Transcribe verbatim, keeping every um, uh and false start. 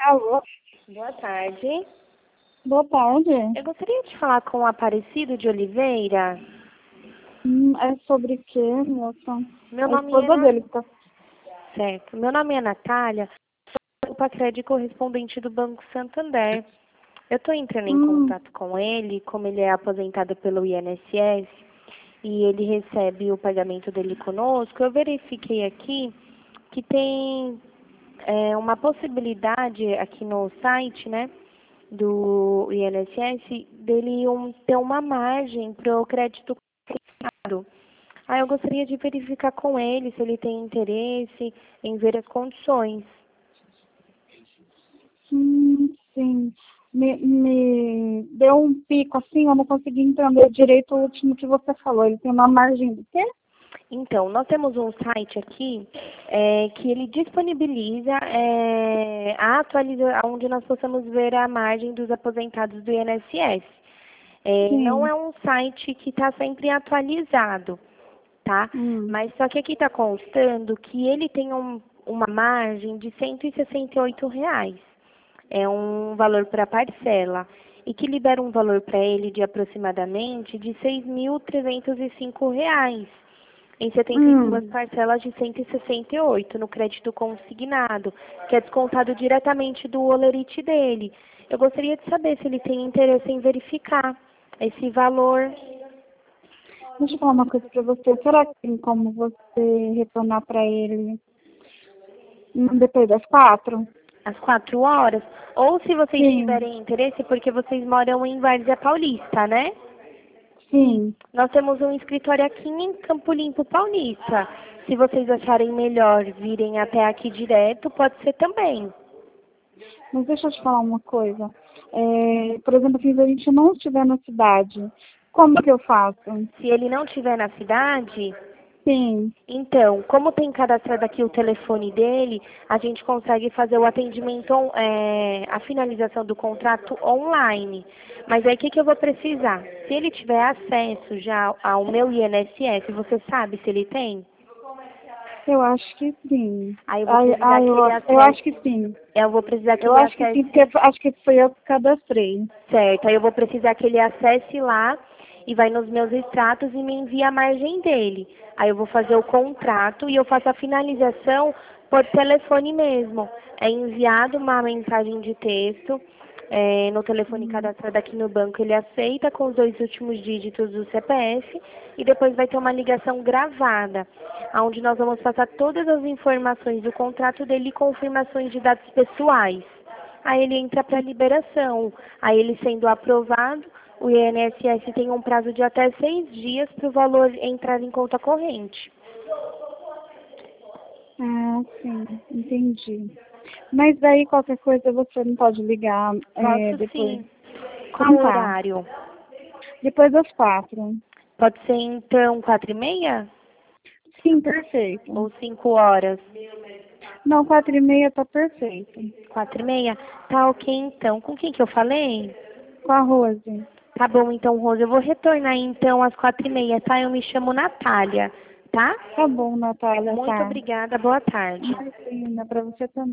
Alô? Boa tarde. Boa tarde. Eu gostaria de falar com o Aparecido de Oliveira. Hum, é sobre o quê, moça? Meu É a nome é... esposa dele que tá... Certo. Meu nome é Natália, sou o Pacred correspondente do Banco Santander. Eu estou entrando em Hum, contato com ele, como ele é aposentado pelo I N S S e ele recebe o pagamento dele conosco. Eu verifiquei aqui que tem é, uma possibilidade aqui no site, né, do I N S S, dele um, ter uma margem para o crédito consignado. Ah, eu gostaria de verificar com ele se ele tem interesse em ver as condições. hum, sim. Me, me deu um pico assim, eu não consegui entender direito o último que você falou. Ele tem uma margem do quê? Então, nós temos um site aqui é, que ele disponibiliza é, a atualização, onde nós possamos ver a margem dos aposentados do I N S S. É, não Sim. é um site que está sempre atualizado, tá? Hum, Mas só que aqui está constando que ele tem um, uma margem de cento e sessenta e oito reais. É um valor para parcela. E que libera um valor para ele de aproximadamente de seis mil trezentos e cinco reais em setenta e duas hum. parcelas de cento e sessenta e oito no crédito consignado, que é descontado diretamente do holerite dele. Eu gostaria de saber se ele tem interesse em verificar esse valor. Deixa eu falar uma coisa pra você. Será que tem como você retornar pra ele hum, depois das quatro? Às quatro horas, ou se vocês Sim, tiverem interesse, porque vocês moram em Várzea Paulista, né? sim. Nós temos um escritório aqui em Campo Limpo Paulista. Se vocês acharem melhor virem até aqui direto, pode ser também. Mas deixa eu te falar uma coisa. É, por exemplo, se a gente não estiver na cidade, como que eu faço? Se ele não estiver na cidade, Sim. então, como tem cadastrado aqui o telefone dele, a gente consegue fazer o atendimento, on- é, a finalização do contrato online. Mas aí o que, que eu vou precisar? Se ele tiver acesso já ao meu I N S S, você sabe se ele tem? Eu acho que sim. Aí eu vou Ai, precisar ai, que eu, ele eu acho acesse. que sim. Eu vou precisar que Eu ele acho que sim, porque acesse. acho que foi eu que cadastrei. Certo, aí eu vou precisar que ele acesse lá e vai nos meus extratos e me envie a margem dele. Aí eu vou fazer o contrato e eu faço a finalização por telefone mesmo. É enviado uma mensagem de texto é, no telefone Hum. cadastrado aqui no banco, ele aceita com os dois últimos dígitos do C P F e depois vai ter uma ligação gravada, onde nós vamos passar todas as informações do contrato dele e confirmações de dados pessoais. Aí ele entra para liberação. Aí ele sendo aprovado, o I N S S tem um prazo de até seis dias para o valor entrar em conta corrente. Ah, sim, entendi. Mas daí qualquer coisa você não pode ligar é, Posso depois. sim. Qual Então tá. horário? Depois das quatro. Pode ser então quatro e meia Sim, perfeito. ou cinco horas? Não, quatro e meia tá perfeito. Quatro e meia? Tá ok então. Com quem que eu falei? Com a Rose. Tá bom então, Rosa. Eu vou retornar então às quatro e meia, tá? Eu me chamo Natália, tá? Tá bom, Natália, Muito tá. obrigada. Boa tarde. Imagina, pra você também.